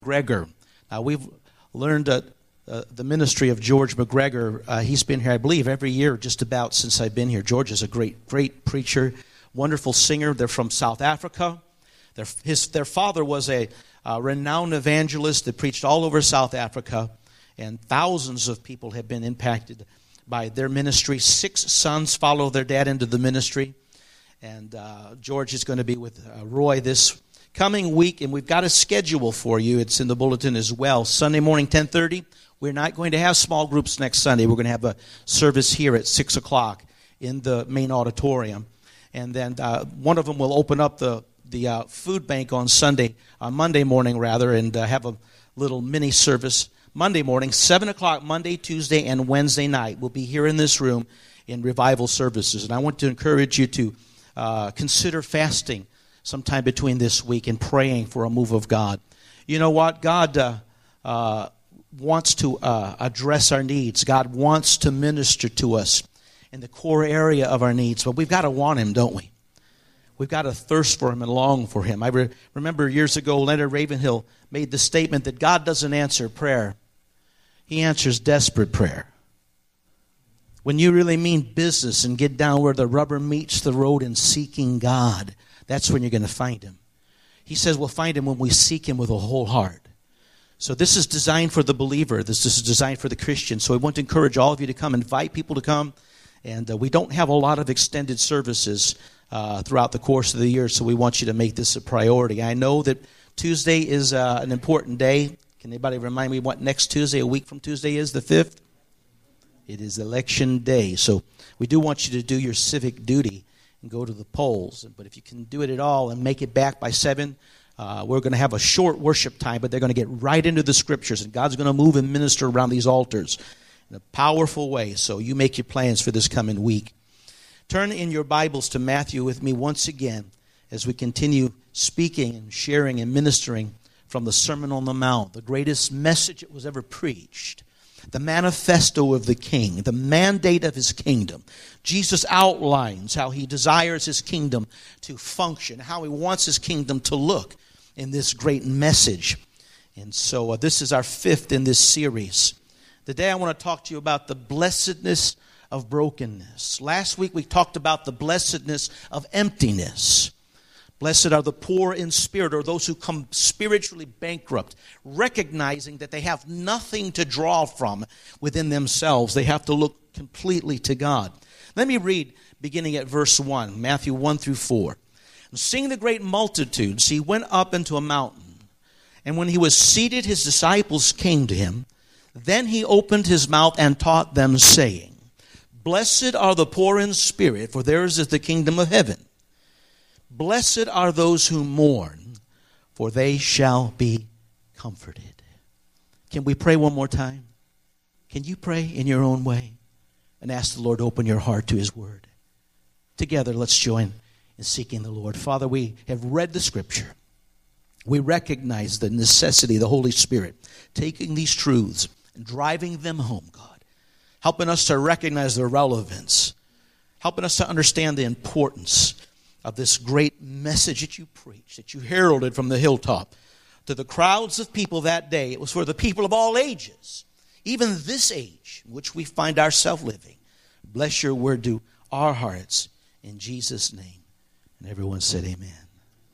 McGregor. We've learned the ministry of George McGregor. He's been here, I believe, every year just about since I've been here. George is a great preacher, wonderful singer. They're from South Africa. Their father was a renowned evangelist that preached all over South Africa, and thousands of people have been impacted by their ministry. 6 sons follow their dad into the ministry, and George is going to be with Roy this coming week, and we've got a schedule for you. It's in the bulletin as well. Sunday morning, 10:30. We're not going to have small groups next Sunday. We're going to have a service here at 6 o'clock in the main auditorium. And then one of them will open up the food bank on Monday morning, and have a little mini service Monday morning, 7 o'clock, Monday, Tuesday, and Wednesday night. We'll be here in this room in revival services. And I want to encourage you to consider fasting sometime between this week and praying for a move of God. You know what? God wants to address our needs. God wants to minister to us in the core area of our needs. But we've got to want Him, don't we? We've got to thirst for Him and long for Him. I remember years ago, Leonard Ravenhill made the statement that God doesn't answer prayer. He answers desperate prayer. When you really mean business and get down where the rubber meets the road in seeking God, that's when you're going to find Him. He says we'll find Him when we seek Him with a whole heart. So this is designed for the believer. This is designed for the Christian. So I want to encourage all of you to come, invite people to come. And we don't have a lot of extended services throughout the course of the year, so we want you to make this a priority. I know that Tuesday is an important day. Can anybody remind me what next Tuesday, a week from Tuesday, is, the 5th? It is election day. So we do want you to do your civic duty and go to the polls. But if you can do it at all and make it back by 7, we're going to have a short worship time, but they're going to get right into the Scriptures, and God's going to move and minister around these altars in a powerful way. So you make your plans for this coming week. Turn in your Bibles to Matthew with me once again as we continue speaking and sharing and ministering from the Sermon on the Mount, the greatest message that was ever preached. The manifesto of the King, the mandate of His kingdom. Jesus outlines how He desires His kingdom to function, how He wants His kingdom to look in this great message. And so this is our 5th in this series. Today I want to talk to you about the blessedness of brokenness. Last week we talked about the blessedness of emptiness. Blessed are the poor in spirit, or those who come spiritually bankrupt, recognizing that they have nothing to draw from within themselves. They have to look completely to God. Let me read beginning at verse 1, Matthew 1 through 4. Seeing the great multitudes, He went up into a mountain. And when He was seated, His disciples came to Him. Then He opened His mouth and taught them, saying, Blessed are the poor in spirit, for theirs is the kingdom of heaven. Blessed are those who mourn, for they shall be comforted. Can we pray one more time? Can you pray in your own way and ask the Lord to open your heart to His word? Together, let's join in seeking the Lord. Father, we have read the Scripture. We recognize the necessity of the Holy Spirit taking these truths and driving them home, God, helping us to recognize their relevance, helping us to understand the importance of this great message that you preached, that you heralded from the hilltop to the crowds of people that day. It was for the people of all ages, even this age in which we find ourselves living. Bless your word to our hearts in Jesus' name. And everyone said amen.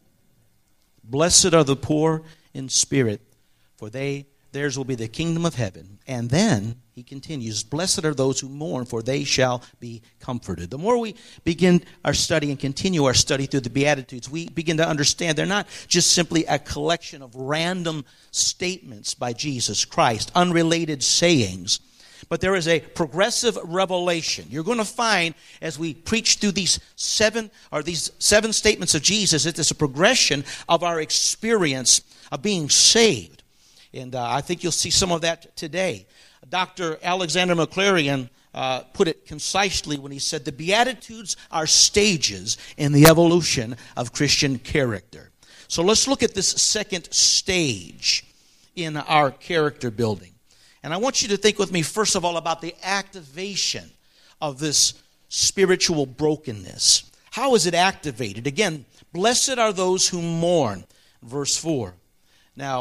Blessed are the poor in spirit, for theirs will be the kingdom of heaven. And then he continues, blessed are those who mourn, for they shall be comforted. The more we begin our study and continue our study through the Beatitudes, we begin to understand they're not just simply a collection of random statements by Jesus Christ, unrelated sayings, but there is a progressive revelation. You're going to find as we preach through these seven statements of Jesus, that there's a progression of our experience of being saved. And I think you'll see some of that today. Dr. Alexander McLaren put it concisely when he said, the Beatitudes are stages in the evolution of Christian character. So let's look at this second stage in our character building. And I want you to think with me, first of all, about the activation of this spiritual brokenness. How is it activated? Again, blessed are those who mourn, verse 4. Now,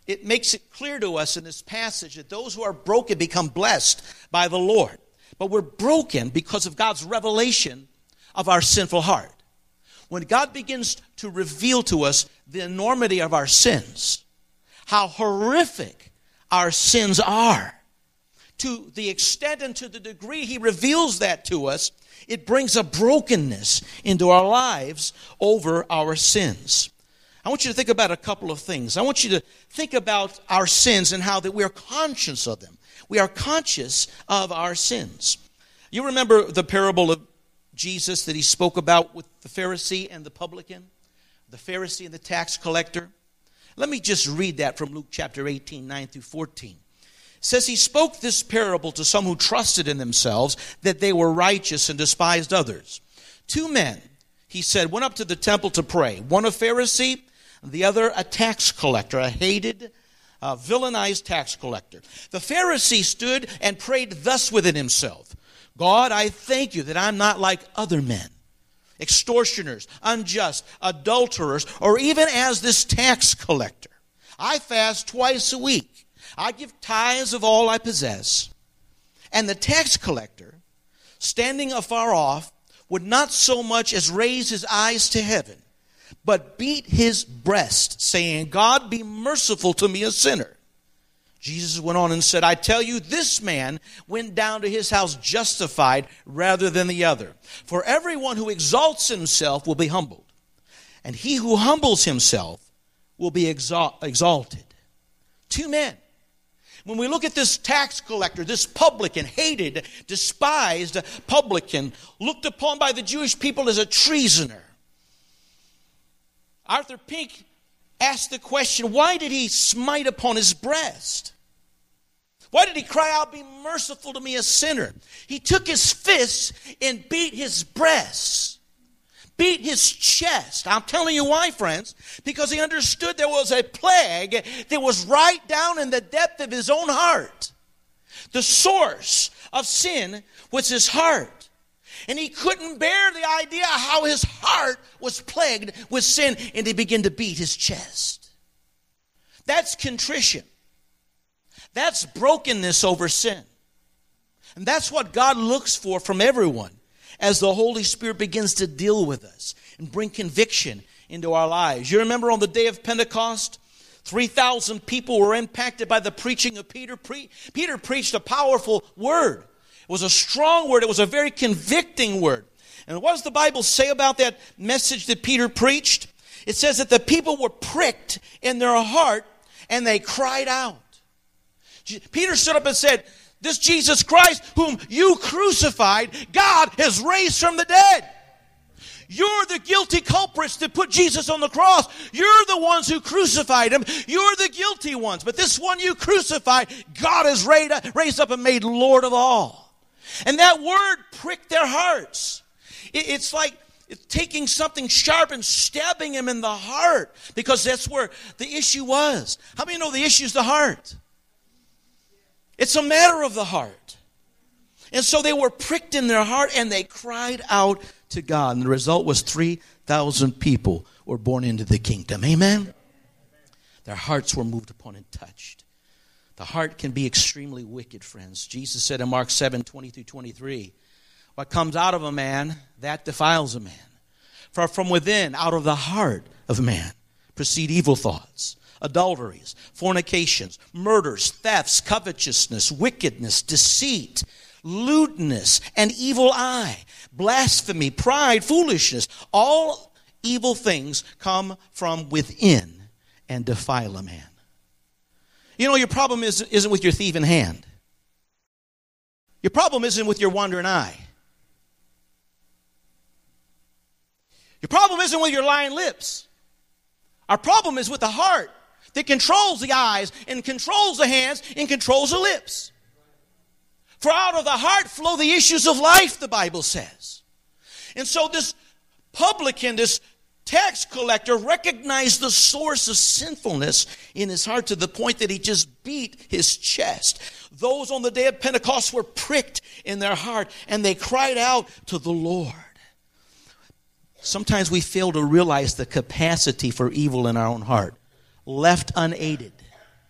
it makes it clear to us in this passage that those who are broken become blessed by the Lord. But we're broken because of God's revelation of our sinful heart. When God begins to reveal to us the enormity of our sins, how horrific our sins are, to the extent and to the degree He reveals that to us, it brings a brokenness into our lives over our sins. I want you to think about a couple of things. I want you to think about our sins and how that we are conscious of them. We are conscious of our sins. You remember the parable of Jesus that He spoke about with the Pharisee and the publican? The Pharisee and the tax collector? Let me just read that from Luke chapter 18, 9 through 14. It says, He spoke this parable to some who trusted in themselves that they were righteous and despised others. 2 men, He said, went up to the temple to pray. One a Pharisee, the other a tax collector, a hated, villainized tax collector. The Pharisee stood and prayed thus within himself, God, I thank you that I'm not like other men, extortioners, unjust, adulterers, or even as this tax collector. I fast twice a week. I give tithes of all I possess. And the tax collector, standing afar off, would not so much as raise his eyes to heaven, but beat his breast, saying, God, be merciful to me, a sinner. Jesus went on and said, I tell you, this man went down to his house justified rather than the other. For everyone who exalts himself will be humbled, and he who humbles himself will be exalted. 2 men. When we look at this tax collector, this publican, hated, despised publican, looked upon by the Jewish people as a treasoner, Arthur Pink asked the question, why did he smite upon his breast? Why did he cry out, be merciful to me, a sinner? He took his fists and beat his breast, beat his chest. I'm telling you why, friends. Because he understood there was a plague that was right down in the depth of his own heart. The source of sin was his heart. And he couldn't bear the idea how his heart was plagued with sin, and he began to beat his chest. That's contrition. That's brokenness over sin. And that's what God looks for from everyone as the Holy Spirit begins to deal with us and bring conviction into our lives. You remember on the day of Pentecost, 3,000 people were impacted by the preaching of Peter. Peter preached a powerful word. It was a strong word. It was a very convicting word. And what does the Bible say about that message that Peter preached? It says that the people were pricked in their heart and they cried out. Peter stood up and said, this Jesus Christ whom you crucified, God has raised from the dead. You're the guilty culprits that put Jesus on the cross. You're the ones who crucified him. You're the guilty ones. But this one you crucified, God has raised up and made Lord of all. And that word pricked their hearts. It's like taking something sharp and stabbing him in the heart, because that's where the issue was. How many know the issue is the heart? It's a matter of the heart. And so they were pricked in their heart and they cried out to God. And the result was 3,000 people were born into the kingdom. Amen? Their hearts were moved upon and touched. The heart can be extremely wicked, friends. Jesus said in Mark 7, 20 through 23, what comes out of a man, that defiles a man. For from within, out of the heart of man, proceed evil thoughts, adulteries, fornications, murders, thefts, covetousness, wickedness, deceit, lewdness, an evil eye, blasphemy, pride, foolishness. All evil things come from within and defile a man. You know, your problem isn't with your thieving hand. Your problem isn't with your wandering eye. Your problem isn't with your lying lips. Our problem is with the heart that controls the eyes and controls the hands and controls the lips. For out of the heart flow the issues of life, the Bible says. And so this publican, this tax collector, recognized the source of sinfulness in his heart to the point that he just beat his chest. Those on the day of Pentecost were pricked in their heart and they cried out to the Lord. Sometimes we fail to realize the capacity for evil in our own heart. Left unaided,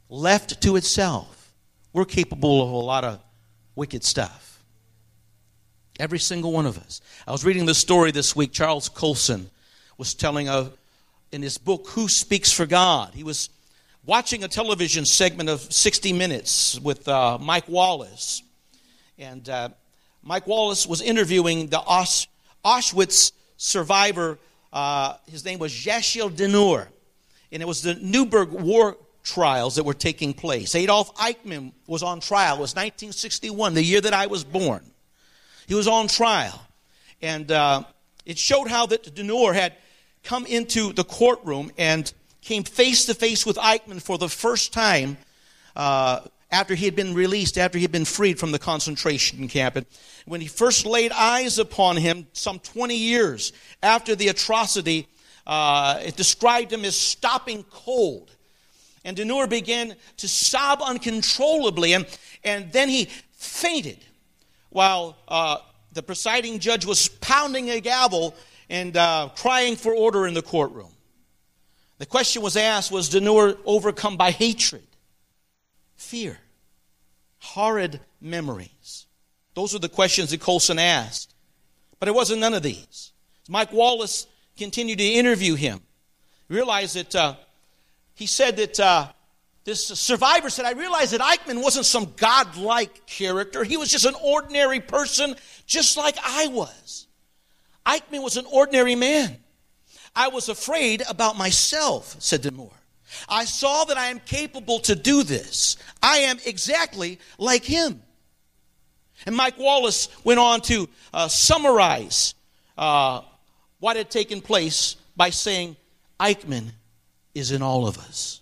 left to itself, we're capable of a lot of wicked stuff. Every single one of us. I was reading this story this week. Charles Colson was telling in his book, Who Speaks for God? He was watching a television segment of 60 Minutes with Mike Wallace. And Mike Wallace was interviewing the Auschwitz survivor. His name was Yashil Dinur. And it was the Nuremberg war trials that were taking place. Adolf Eichmann was on trial. It was 1961, the year that I was born. He was on trial. And it showed how that Dinur had come into the courtroom and came face to face with Eichmann for the first time after he had been released, after he had been freed from the concentration camp. And when he first laid eyes upon him, some 20 years after the atrocity, it described him as stopping cold. And Dinur began to sob uncontrollably, and then he fainted while the presiding judge was pounding a gavel and crying for order in the courtroom. The question was asked, was Dinur overcome by hatred, fear, horrid memories? Those are the questions that Colson asked. But it wasn't none of these. Mike Wallace continued to interview him. Realized that he said that this survivor said, I realized that Eichmann wasn't some godlike character. He was just an ordinary person, just like I was. Eichmann was an ordinary man. I was afraid about myself, said Dinur. I saw that I am capable to do this. I am exactly like him. And Mike Wallace went on to summarize what had taken place by saying, Eichmann is in all of us.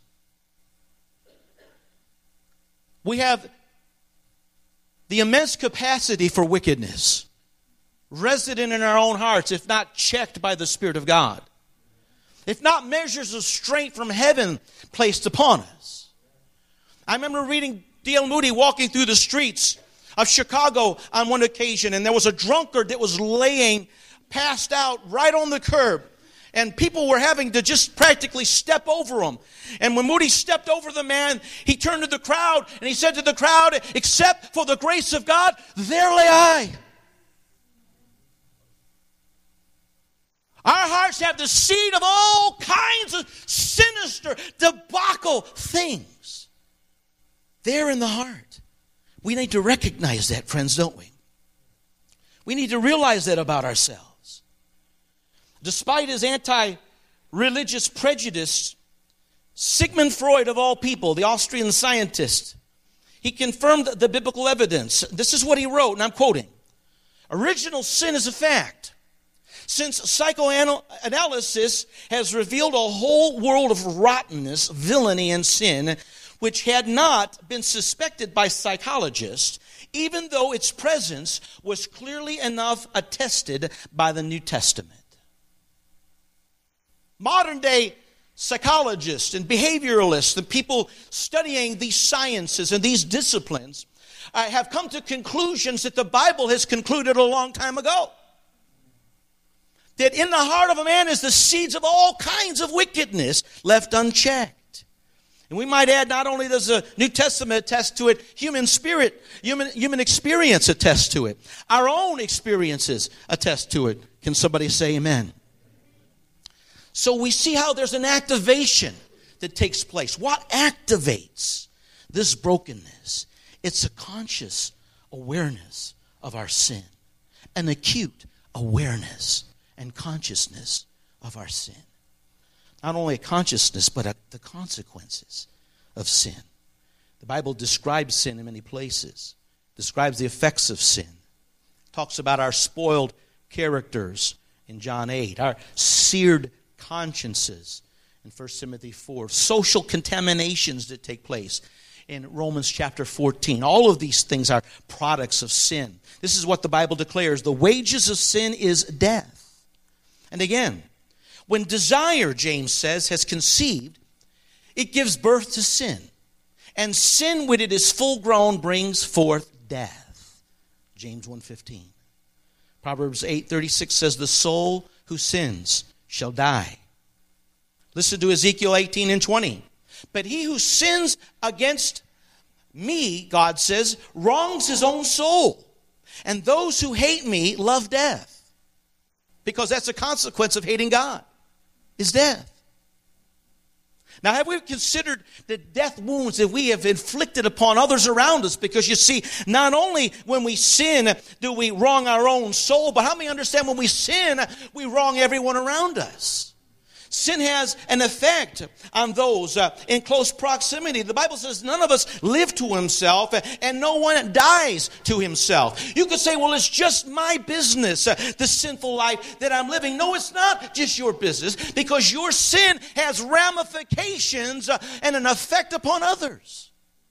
We have the immense capacity for wickedness resident in our own hearts, if not checked by the Spirit of God. If not measures of strength from heaven placed upon us. I remember reading D.L. Moody walking through the streets of Chicago on one occasion, and there was a drunkard that was laying passed out right on the curb. And people were having to just practically step over him. And when Moody stepped over the man, he turned to the crowd and he said to the crowd, except for the grace of God, there lay I. Our hearts have the seed of all kinds of sinister, debacle things. There in the heart. We need to recognize that, friends, don't we? We need to realize that about ourselves. Despite his anti-religious prejudice, Sigmund Freud, of all people, the Austrian scientist, he confirmed the biblical evidence. This is what he wrote, and I'm quoting. Original sin is a fact. Since psychoanalysis has revealed a whole world of rottenness, villainy, and sin, which had not been suspected by psychologists, even though its presence was clearly enough attested by the New Testament. Modern day psychologists and behavioralists and people studying these sciences and these disciplines have come to conclusions that the Bible has concluded a long time ago. That in the heart of a man is the seeds of all kinds of wickedness left unchecked. And we might add, not only does the New Testament attest to it, human experience attests to it. Our own experiences attest to it. Can somebody say amen? So we see how there's an activation that takes place. What activates this brokenness? It's a conscious awareness of our sin. An acute awareness and consciousness of our sin. Not only a consciousness, but the consequences of sin. The Bible describes sin in many places. Describes the effects of sin. Talks about our spoiled characters in John 8. Our seared consciences in 1 Timothy 4. Social contaminations that take place in Romans chapter 14. All of these things are products of sin. This is what the Bible declares. The wages of sin is death. And again, when desire, James says, has conceived, it gives birth to sin. And sin, when it is full grown, brings forth death. James 1:15. Proverbs 8:36 says, the soul who sins shall die. Listen to Ezekiel 18:20. But he who sins against me, God says, wrongs his own soul. And those who hate me love death. Because that's a consequence of hating God, is death. Now, have we considered the death wounds that we have inflicted upon others around us? Because you see, not only when we sin do we wrong our own soul, but how many understand when we sin, we wrong everyone around us? Sin has an effect on those in close proximity. The Bible says none of us live to himself and no one dies to himself. You could say, well, it's just my business, the sinful life that I'm living. No, it's not just your business, because your sin has ramifications and an effect upon others.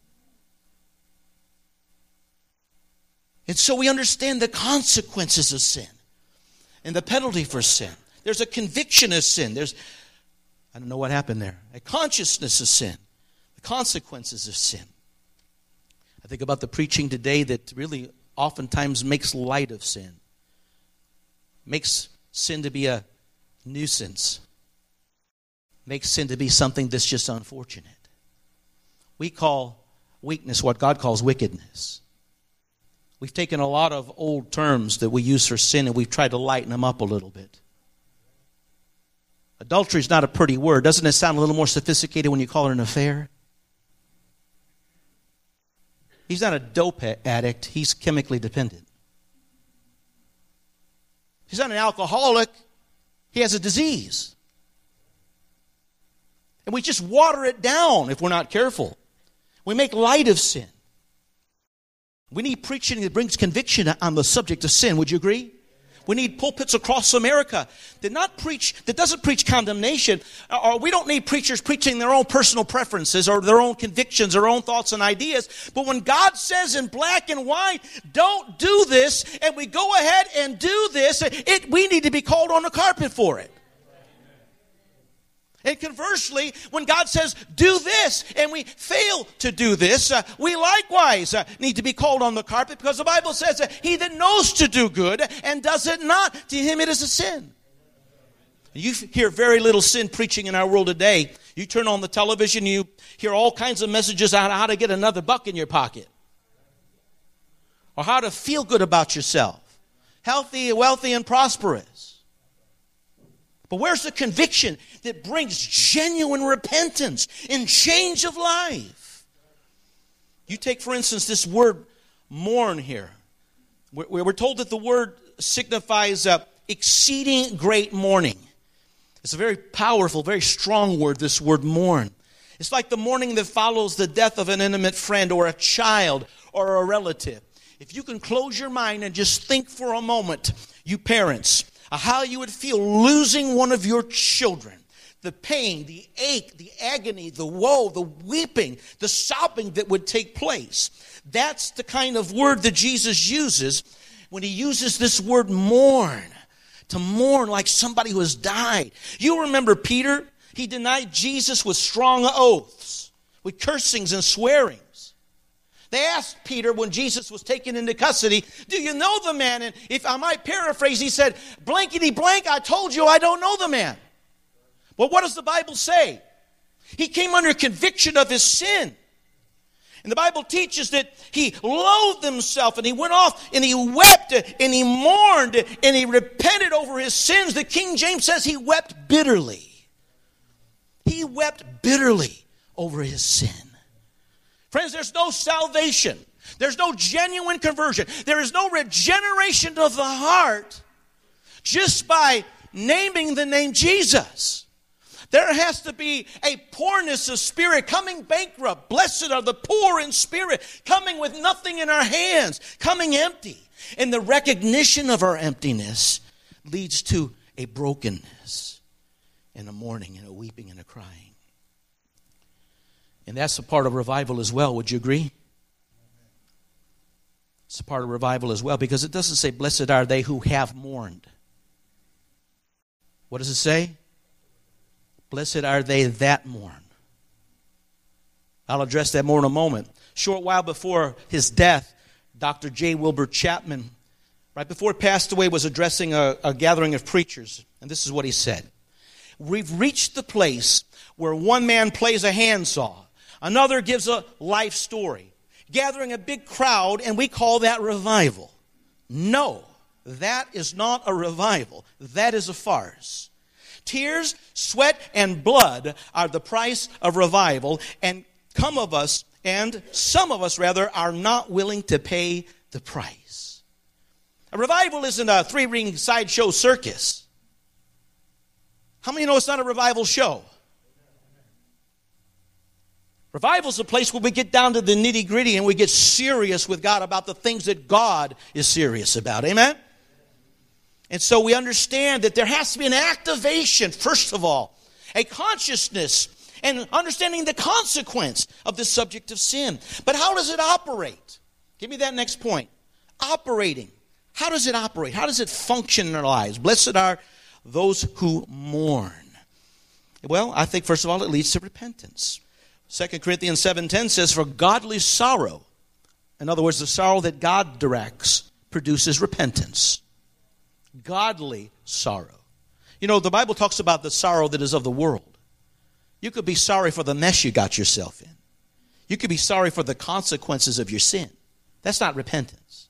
And so we understand the consequences of sin and the penalty for sin. There's a conviction of sin. I don't know what happened there. A consciousness of sin. The consequences of sin. I think about the preaching today that really oftentimes makes light of sin. Makes sin to be a nuisance. Makes sin to be something that's just unfortunate. We call weakness what God calls wickedness. We've taken a lot of old terms that we use for sin and we've tried to lighten them up a little bit. Adultery is not a pretty word. Doesn't it sound a little more sophisticated when you call it an affair? He's not a dope addict. He's chemically dependent. He's not an alcoholic. He has a disease. And we just water it down if we're not careful. We make light of sin. We need preaching that brings conviction on the subject of sin. Would you agree? We need pulpits across America that doesn't preach condemnation. Or we don't need preachers preaching their own personal preferences or their own convictions, their own thoughts and ideas. But when God says in black and white, don't do this, and we go ahead and do this, we need to be called on the carpet for it. And conversely, when God says, do this, and we fail to do this, we likewise need to be called on the carpet, because the Bible says that he that knows to do good and does it not, to him it is a sin. You hear very little sin preaching in our world today. You turn on the television, you hear all kinds of messages on how to get another buck in your pocket, or how to feel good about yourself, healthy, wealthy, and prosperous. But where's the conviction that brings genuine repentance and change of life? You take, for instance, this word mourn here. We're told that the word signifies exceeding great mourning. It's a very powerful, very strong word, this word mourn. It's like the mourning that follows the death of an intimate friend or a child or a relative. If you can close your mind and just think for a moment, you parents, how you would feel losing one of your children. The pain, the ache, the agony, the woe, the weeping, the sobbing that would take place. That's the kind of word that Jesus uses when he uses this word mourn. To mourn like somebody who has died. You remember Peter? He denied Jesus with strong oaths, with cursings and swearings. They asked Peter when Jesus was taken into custody, do you know the man? And if I might paraphrase, he said, blankety blank, I told you I don't know the man. Well, what does the Bible say? He came under conviction of his sin. And the Bible teaches that he loathed himself and he went off and he wept and he mourned and he repented over his sins. The King James says he wept bitterly. He wept bitterly over his sin. Friends, there's no salvation. There's no genuine conversion. There is no regeneration of the heart just by naming the name Jesus. There has to be a poorness of spirit, coming bankrupt. Blessed are the poor in spirit, coming with nothing in our hands, coming empty. And the recognition of our emptiness leads to a brokenness and a mourning and a weeping and a crying. And that's a part of revival as well. Would you agree? It's a part of revival as well, because it doesn't say, blessed are they who have mourned. What does it say? Blessed are they that mourn. I'll address that more in a moment. Short while before his death, Dr. J. Wilbur Chapman, right before he passed away, was addressing a gathering of preachers. And this is what he said. We've reached the place where one man plays a handsaw, another gives a life story, gathering a big crowd, and we call that revival. No, that is not a revival. That is a farce. Tears, sweat, and blood are the price of revival, and some of us, are not willing to pay the price. A revival isn't a three-ring sideshow circus. How many know it's not a revival show? Revival is a place where we get down to the nitty-gritty and we get serious with God about the things that God is serious about. Amen? And so we understand that there has to be an activation, first of all, a consciousness and understanding the consequence of the subject of sin. But how does it operate? Give me that next point. Operating. How does it operate? How does it function in our lives? Blessed are those who mourn. Well, I think, first of all, it leads to repentance. 2 Corinthians 7:10 says, for godly sorrow, in other words, the sorrow that God directs, produces repentance. Godly sorrow. You know, the Bible talks about the sorrow that is of the world. You could be sorry for the mess you got yourself in. You could be sorry for the consequences of your sin. That's not repentance.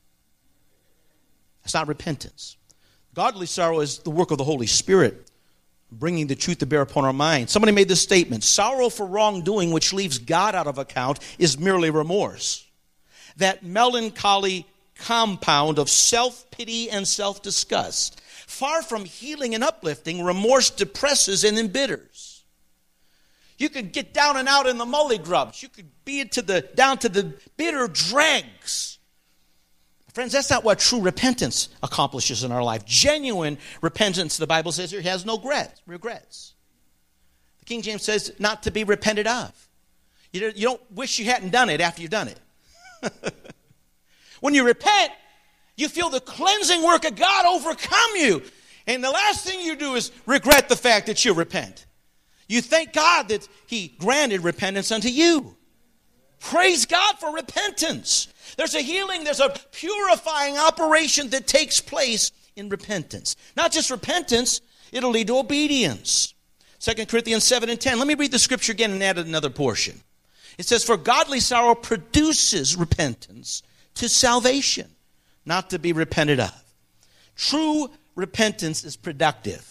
That's not repentance. Godly sorrow is the work of the Holy Spirit, bringing the truth to bear upon our mind. Somebody made this statement: sorrow for wrongdoing which leaves God out of account is merely remorse. That melancholy compound of self-pity and self-disgust. Far from healing and uplifting, remorse depresses and embitters. You could get down and out in the mully grubs. You could be down to the bitter dregs. Friends, that's not what true repentance accomplishes in our life. Genuine repentance, the Bible says, it has no regrets. The King James says not to be repented of. You don't wish you hadn't done it after you've done it. When you repent, you feel the cleansing work of God overcome you. And the last thing you do is regret the fact that you repent. You thank God that He granted repentance unto you. Praise God for repentance. There's a healing, there's a purifying operation that takes place in repentance. Not just repentance, it'll lead to obedience. 2 Corinthians 7:10. Let me read the scripture again and add another portion. It says, for godly sorrow produces repentance to salvation, not to be repented of. True repentance is productive.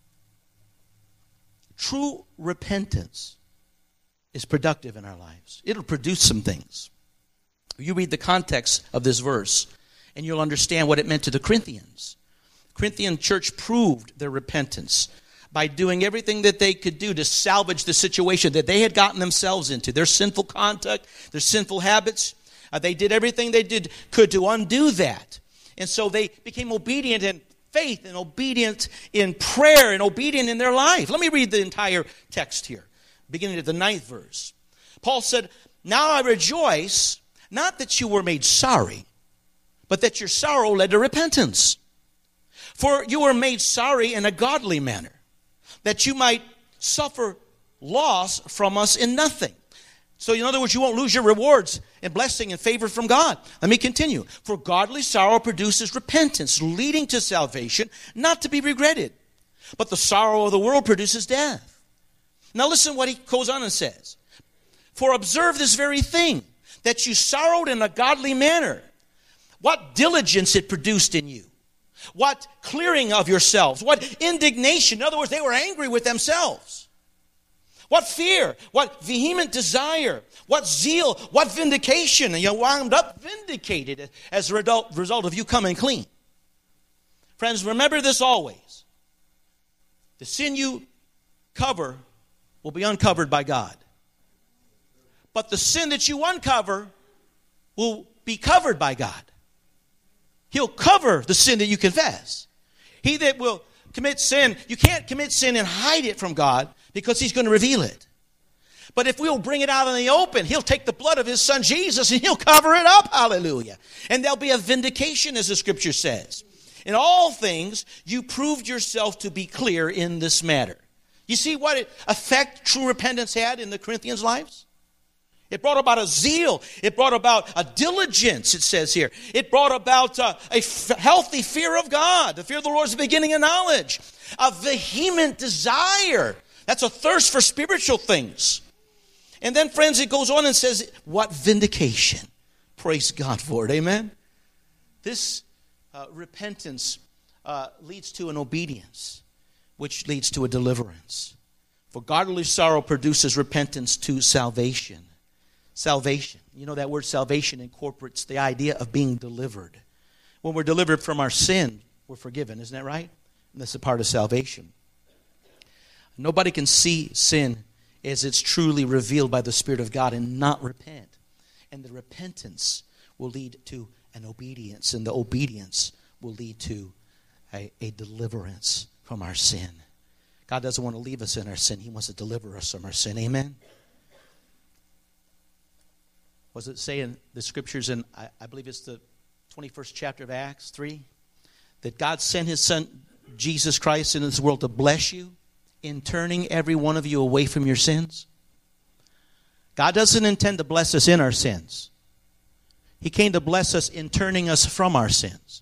True repentance is productive in our lives. It'll produce some things. You read the context of this verse, and you'll understand what it meant to the Corinthians. The Corinthian church proved their repentance by doing everything that they could do to salvage the situation that they had gotten themselves into, their sinful conduct, their sinful habits. They did everything they could to undo that. And so they became obedient in faith and obedient in prayer and obedient in their life. Let me read the entire text here, beginning at the 9th verse. Paul said, now I rejoice, not that you were made sorry, but that your sorrow led to repentance. For you were made sorry in a godly manner, that you might suffer loss from us in nothing. So in other words, you won't lose your rewards and blessing and favor from God. Let me continue. For godly sorrow produces repentance, leading to salvation, not to be regretted. But the sorrow of the world produces death. Now listen what he goes on and says. For observe this very thing, that you sorrowed in a godly manner. What diligence it produced in you. What clearing of yourselves. What indignation. In other words, they were angry with themselves. What fear, what vehement desire, what zeal, what vindication. And you wound up vindicated as a result of you coming clean. Friends, remember this always. The sin you cover will be uncovered by God. But the sin that you uncover will be covered by God. He'll cover the sin that you confess. He that will commit sin, you can't commit sin and hide it from God because He's going to reveal it. But if we'll bring it out in the open, He'll take the blood of His Son Jesus and He'll cover it up. Hallelujah. And there'll be a vindication, as the scripture says. In all things, you proved yourself to be clear in this matter. You see what effect true repentance had in the Corinthians' lives? It brought about a zeal. It brought about a diligence, it says here. It brought about a healthy fear of God. The fear of the Lord is the beginning of knowledge. A vehement desire. That's a thirst for spiritual things. And then, friends, it goes on and says, what vindication. Praise God for it. Amen? This repentance leads to an obedience, which leads to a deliverance. For godly sorrow produces repentance to salvation. Salvation. You know that word salvation incorporates the idea of being delivered. When we're delivered from our sin, we're forgiven. Isn't that right? And that's a part of salvation. Nobody can see sin as it's truly revealed by the Spirit of God and not repent. And the repentance will lead to an obedience. And the obedience will lead to a deliverance from our sin. God doesn't want to leave us in our sin. He wants to deliver us from our sin. Amen? Was it saying the scriptures in, I believe it's the 21st chapter of Acts 3, that God sent His Son, Jesus Christ, into this world to bless you in turning every one of you away from your sins? God doesn't intend to bless us in our sins. He came to bless us in turning us from our sins.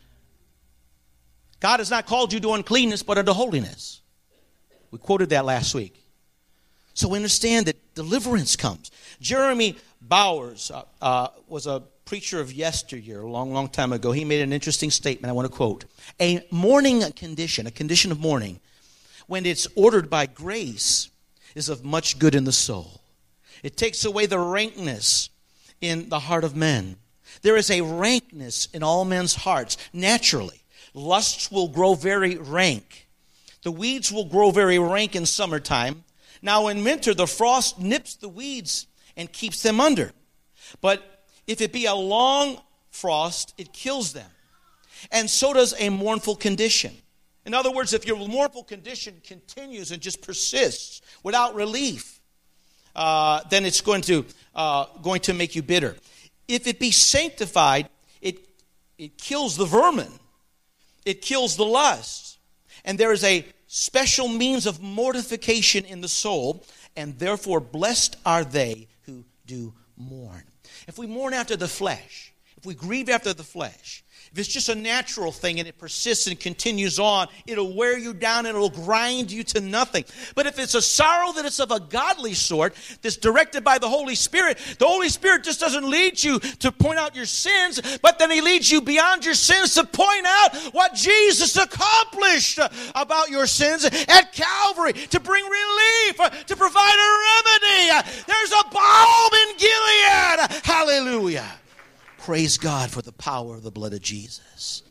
God has not called you to uncleanness, but unto holiness. We quoted that last week. So we understand that deliverance comes. Jeremy Bowers was a preacher of yesteryear, a long, long time ago. He made an interesting statement I want to quote. A mourning condition, a condition of mourning, when it's ordered by grace, is of much good in the soul. It takes away the rankness in the heart of men. There is a rankness in all men's hearts, naturally. Lusts will grow very rank. The weeds will grow very rank in summertime. Now in winter, the frost nips the weeds and keeps them under. But if it be a long frost, it kills them. And so does a mournful condition. In other words, if your mournful condition continues and just persists without relief, then it's going to make you bitter. If it be sanctified, it kills the vermin. It kills the lust. And there is a special means of mortification in the soul, and therefore blessed are they who do mourn. If we mourn after the flesh, if we grieve after the flesh, if it's just a natural thing and it persists and continues on, it'll wear you down and it'll grind you to nothing. But if it's a sorrow that is of a godly sort, that's directed by the Holy Spirit just doesn't lead you to point out your sins, but then He leads you beyond your sins to point out what Jesus accomplished about your sins at Calvary, to bring relief, to provide a remedy. There's a balm in Gilead. Hallelujah. Praise God for the power of the blood of Jesus.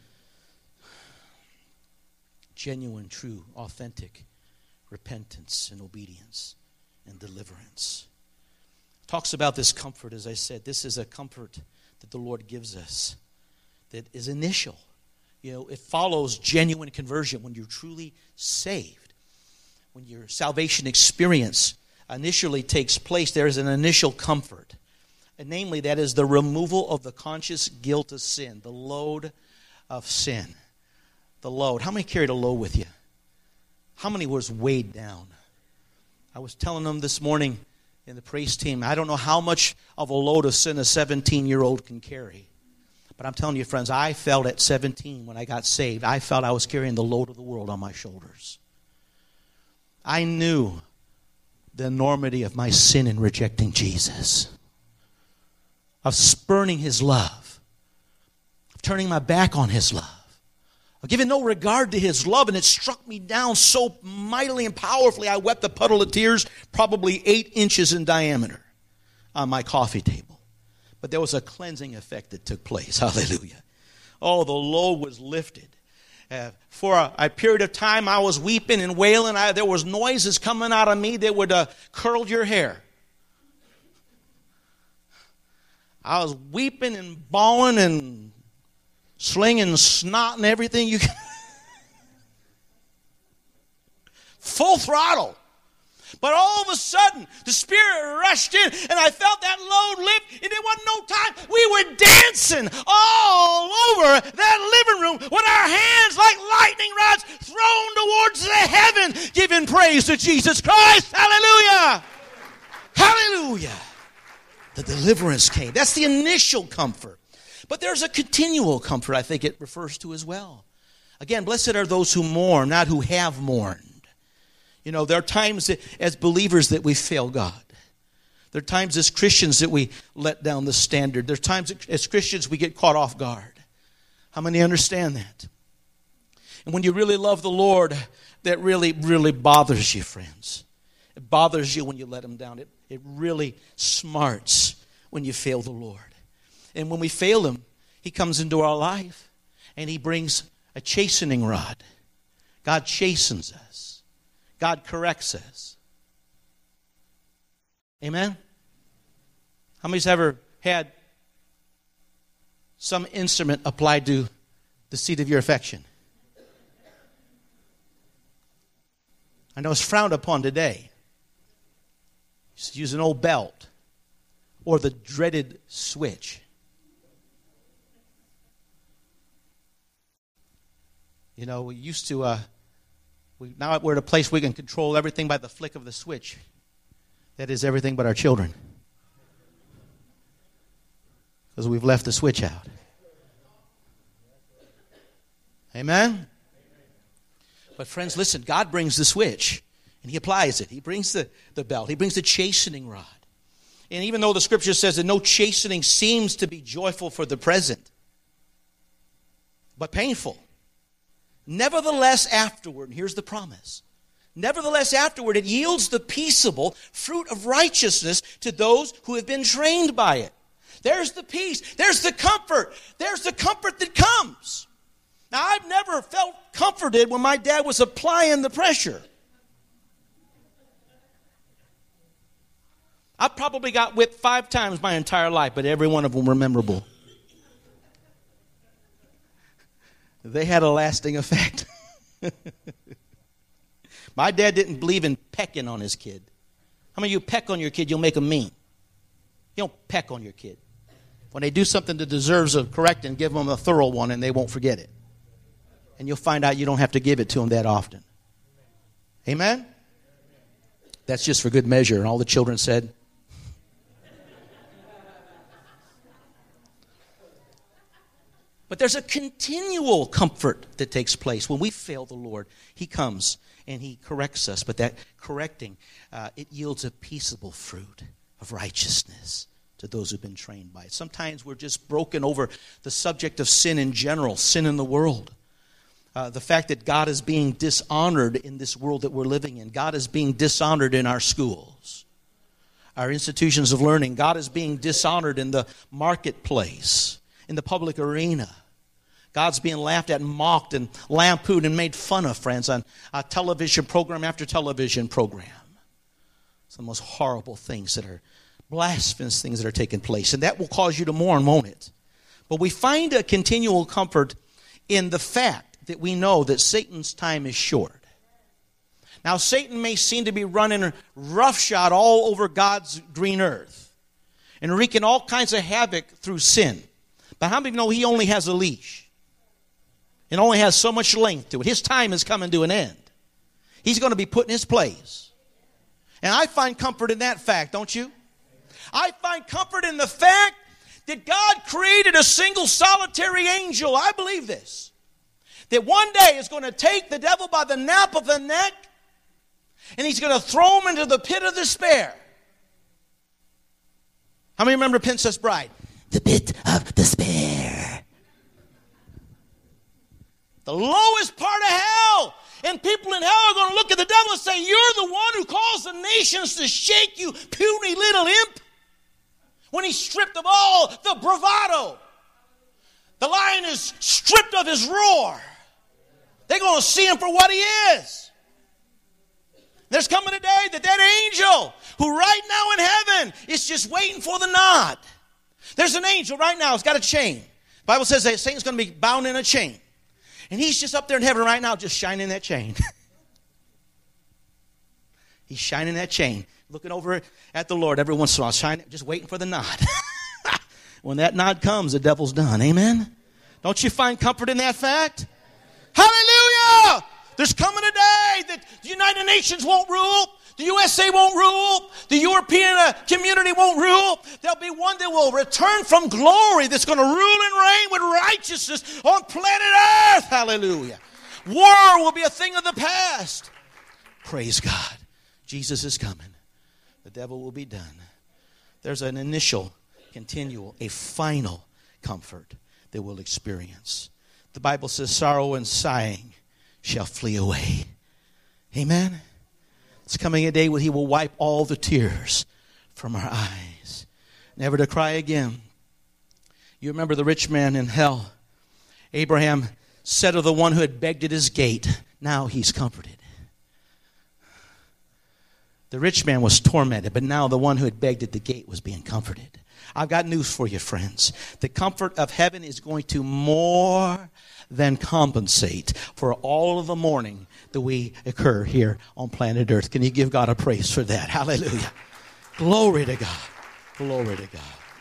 Genuine, true, authentic repentance and obedience and deliverance. Talks about this comfort, as I said. This is a comfort that the Lord gives us that is initial. It follows genuine conversion when you're truly saved. When your salvation experience initially takes place, there is an initial comfort. And namely, that is the removal of the conscious guilt of sin, the load of sin. The load. How many carried a load with you? How many was weighed down? I was telling them this morning in the praise team, I don't know how much of a load of sin a 17-year-old can carry. But I'm telling you, friends, I felt at 17 when I got saved, I felt I was carrying the load of the world on my shoulders. I knew the enormity of my sin in rejecting Jesus, of spurning His love, of turning my back on His love, of giving no regard to His love, and it struck me down so mightily and powerfully, I wept a puddle of tears probably 8 inches in diameter on my coffee table. But there was a cleansing effect that took place. Hallelujah. Oh, the load was lifted. For a period of time, I was weeping and wailing. There was noises coming out of me that would curl your hair. I was weeping and bawling and slinging snot and everything you can. Full throttle. But all of a sudden, the Spirit rushed in, and I felt that load lift, and it wasn't no time. We were dancing all over that living room with our hands like lightning rods thrown towards the heaven, giving praise to Jesus Christ. Hallelujah! Hallelujah! The deliverance came. That's the initial comfort. But there's a continual comfort I think it refers to as well. Again, blessed are those who mourn, not who have mourned. You know, there are times that, as believers that we fail God. There are times as Christians that we let down the standard. There are times as Christians we get caught off guard. How many understand that? And when you really love the Lord, that really, really bothers you, friends. It bothers you when you let Him down. It really smarts when you fail the Lord. And when we fail Him, He comes into our life and He brings a chastening rod. God chastens us. God corrects us. Amen? How many's ever had some instrument applied to the seat of your affection? I know it's frowned upon today. Just use an old belt or the dreaded switch. You know, we used to, now we're at a place we can control everything by the flick of the switch. That is everything but our children. Because we've left the switch out. Amen? But friends, listen, God brings the switch. And He applies it. He brings the belt. He brings the chastening rod. And even though the Scripture says that no chastening seems to be joyful for the present, but painful, nevertheless afterward, and here's the promise, nevertheless afterward it yields the peaceable fruit of righteousness to those who have been trained by it. There's the peace. There's the comfort. There's the comfort that comes. Now, I've never felt comforted when my dad was applying the pressure. I probably got whipped 5 times my entire life, but every one of them were memorable. They had a lasting effect. My dad didn't believe in pecking on his kid. How many of you peck on your kid, you'll make them mean? You don't peck on your kid. When they do something that deserves a correcting, give them a thorough one and they won't forget it. And you'll find out you don't have to give it to them that often. Amen? That's just for good measure. And all the children said, but there's a continual comfort that takes place. When we fail the Lord, He comes and He corrects us. But that correcting, it yields a peaceable fruit of righteousness to those who've been trained by it. Sometimes we're just broken over the subject of sin in general, sin in the world. The fact that God is being dishonored in this world that we're living in. God is being dishonored in our schools, our institutions of learning. God is being dishonored in the marketplace, in the public arena. God's being laughed at and mocked and lampooned and made fun of, friends, on television program after television program. Some of the most horrible things that are blasphemous things that are taking place. And that will cause you to mourn, won't it? But we find a continual comfort in the fact that we know that Satan's time is short. Now, Satan may seem to be running roughshod all over God's green earth and wreaking all kinds of havoc through sin. But how many know he only has a leash? It only has so much length to it. His time is coming to an end. He's going to be put in his place. And I find comfort in that fact, don't you? I find comfort in the fact that God created a single solitary angel. I believe this. That one day is going to take the devil by the nape of the neck and He's going to throw him into the pit of despair. How many remember Princess Bride? The pit of despair. The lowest part of hell. And people in hell are going to look at the devil and say, you're the one who caused the nations to shake, you puny little imp. When he's stripped of all the bravado. The lion is stripped of his roar. They're going to see him for what he is. There's coming a day that angel who right now in heaven is just waiting for the nod. There's an angel right now who's got a chain. The Bible says that Satan's going to be bound in a chain. And he's just up there in heaven right now just shining that chain. He's shining that chain. Looking over at the Lord every once in a while. Shining, just waiting for the nod. When that nod comes, the devil's done. Amen? Don't you find comfort in that fact? Hallelujah! There's coming a day that the United Nations won't rule. The USA won't rule. The European community won't rule. There'll be one that will return from glory that's going to rule and reign with righteousness on planet Earth. Hallelujah. War will be a thing of the past. Praise God. Jesus is coming. The devil will be done. There's an initial, continual, a final comfort that we'll experience. The Bible says sorrow and sighing shall flee away. Amen. It's coming a day when he will wipe all the tears from our eyes, never to cry again. You remember the rich man in hell. Abraham said of the one who had begged at his gate, now he's comforted. The rich man was tormented, but now the one who had begged at the gate was being comforted. I've got news for you, friends. The comfort of heaven is going to more than compensate for all of the mourning that we occur here on planet Earth. Can you give God a praise for that? Hallelujah. Glory to God. Glory to God.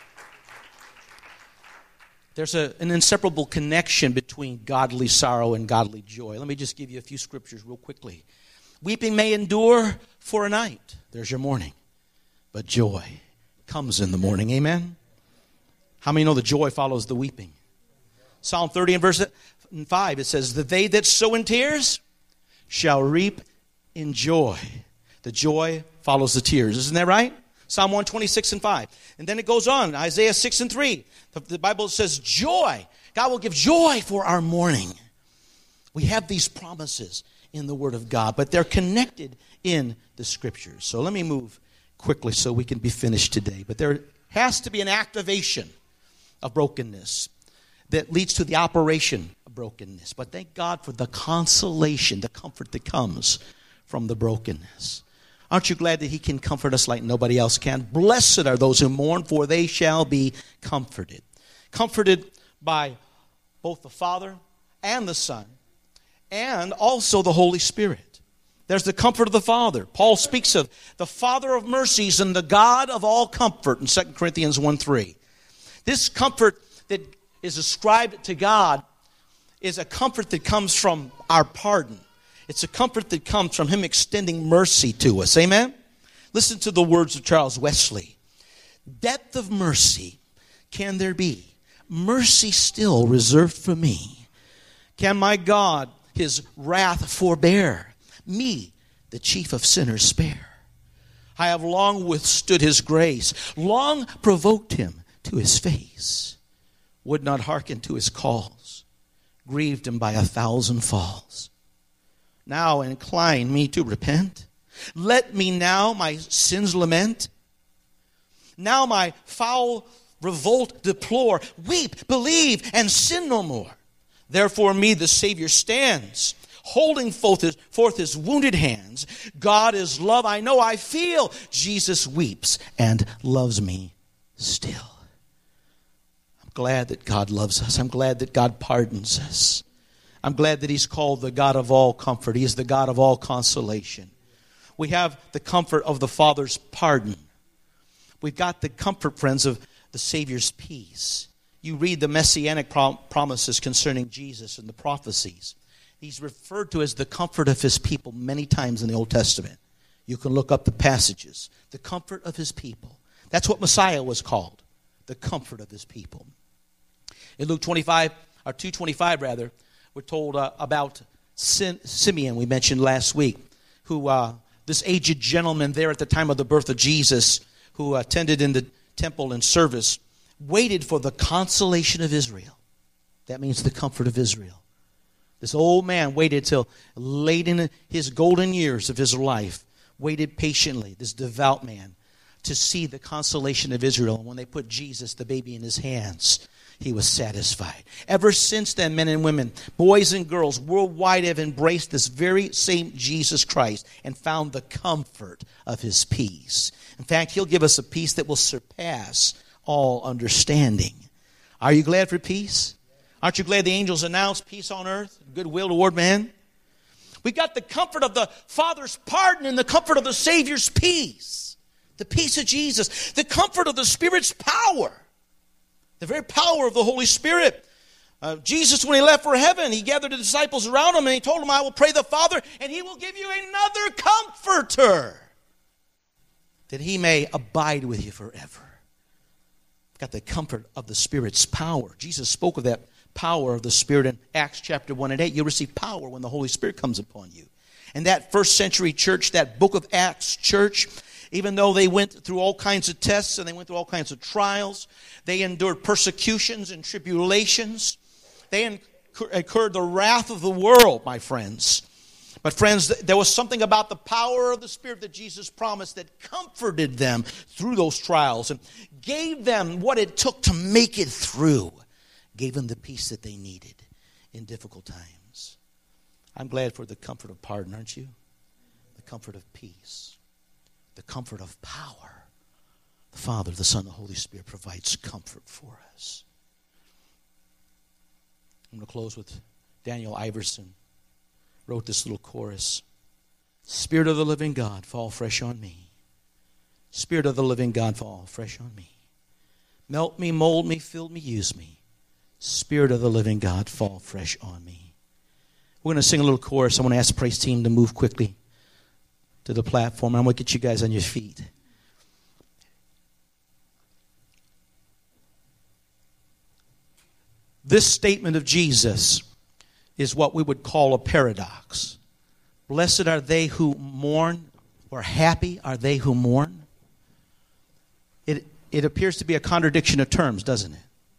There's an inseparable connection between godly sorrow and godly joy. Let me just give you a few scriptures real quickly. Weeping may endure for a night. There's your morning. But joy comes in the morning. Amen? How many know the joy follows the weeping? Psalm 30 and verse 5, it says, "The they that sow in tears shall reap in joy." The joy follows the tears. Isn't that right? Psalm 126 and 5. And then it goes on. Isaiah 6 and 3. The Bible says joy. God will give joy for our mourning. We have these promises in the Word of God, but they're connected in the Scriptures. So let me move quickly so we can be finished today. But there has to be an activation of brokenness that leads to the operation of brokenness. But thank God for the consolation, the comfort that comes from the brokenness. Aren't you glad that he can comfort us like nobody else can? Blessed are those who mourn, for they shall be comforted. Comforted by both the Father and the Son, and also the Holy Spirit. There's the comfort of the Father. Paul speaks of the Father of mercies and the God of all comfort in 2 Corinthians 1:3. This comfort that is ascribed to God is a comfort that comes from our pardon. It's a comfort that comes from him extending mercy to us. Amen? Listen to the words of Charles Wesley. "Depth of mercy can there be, mercy still reserved for me? Can my God his wrath forbear, me, the chief of sinners, spare? I have long withstood his grace, long provoked him to his face, would not hearken to his calls, grieved him by 1,000 falls. Now incline me to repent. Let me now my sins lament. Now my foul revolt deplore. Weep, believe, and sin no more. Therefore me the Savior stands, holding forth his wounded hands. God is love, I know, I feel. Jesus weeps and loves me still." I'm glad that God loves us. I'm glad that God pardons us. I'm glad that he's called the God of all comfort. He is the God of all consolation. We have the comfort of the Father's pardon. We've got the comfort, friends, of the Savior's peace. You read the messianic promises concerning Jesus and the prophecies. He's referred to as the comfort of his people many times in the Old Testament. You can look up the passages. The comfort of his people. That's what Messiah was called. The comfort of his people. In Luke 25, or 2:25 rather, we're told about Simeon, we mentioned last week, who this aged gentleman there at the time of the birth of Jesus, who attended in the temple and service, waited for the consolation of Israel. That means the comfort of Israel. This old man waited till late in his golden years of his life, waited patiently, this devout man, to see the consolation of Israel. And when they put Jesus, the baby, in his hands, he was satisfied. Ever since then, men and women, boys and girls worldwide have embraced this very same Jesus Christ and found the comfort of his peace. In fact, he'll give us a peace that will surpass all understanding. Are you glad for peace? Aren't you glad the angels announced peace on earth, goodwill toward man? We got the comfort of the Father's pardon and the comfort of the Savior's peace. The peace of Jesus. The comfort of the Spirit's power. The very power of the Holy Spirit. Jesus, when he left for heaven, he gathered the disciples around him and he told them, "I will pray the Father and he will give you another comforter." that he may abide with you forever. Got the comfort of the Spirit's power. Jesus spoke of that power of the Spirit in Acts chapter 1 and 8. You'll receive power when the Holy Spirit comes upon you. And that first century church, that book of Acts church, even though they went through all kinds of tests and they went through all kinds of trials, they endured persecutions and tribulations. They incurred the wrath of the world, my friends. But friends, there was something about the power of the Spirit that Jesus promised that comforted them through those trials and gave them what it took to make it through. Gave them the peace that they needed in difficult times. I'm glad for the comfort of pardon, aren't you? The comfort of peace. The comfort of power. The Father, the Son, the Holy Spirit provides comfort for us. I'm going to close with Daniel Iverson. Wrote this little chorus. Spirit of the living God, fall fresh on me. Spirit of the living God, fall fresh on me. Melt me, mold me, fill me, use me. Spirit of the living God, fall fresh on me. We're going to sing a little chorus. I want to ask the praise team to move quickly to the platform. I'm going to get you guys on your feet. This statement of Jesus is what we would call a paradox. Blessed are they who mourn, or happy are they who mourn. It appears to be a contradiction of terms, doesn't it?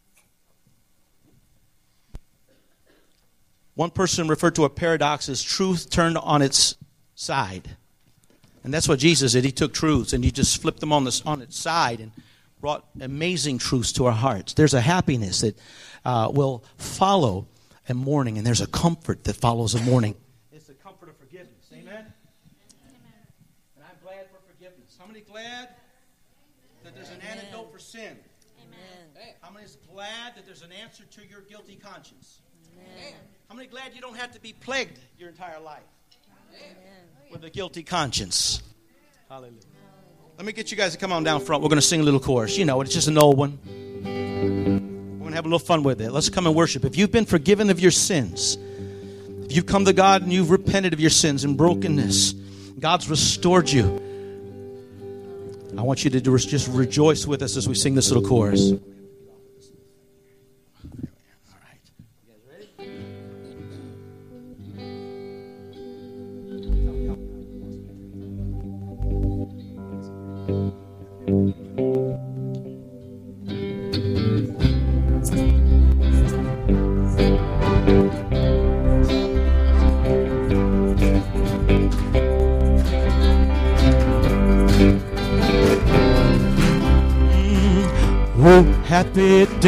One person referred to a paradox as truth turned on its side. And that's what Jesus did. He took truths and he just flipped them on its side and brought amazing truths to our hearts. There's a happiness that will follow a mourning, and there's a comfort that follows a mourning. It's the comfort of forgiveness. Amen? Amen. And I'm glad for forgiveness. How many glad that there's an antidote for sin? Amen. How many is glad that there's an answer to your guilty conscience? Amen. How many glad you don't have to be plagued your entire life with a guilty conscience? Hallelujah. Let me get you guys to come on down front. We're going to sing a little chorus. You know, it's just an old one. We're going to have a little fun with it. Let's come and worship. If you've been forgiven of your sins, if you've come to God and you've repented of your sins and brokenness, God's restored you, I want you to just rejoice with us as we sing this little chorus. Oh, happy day.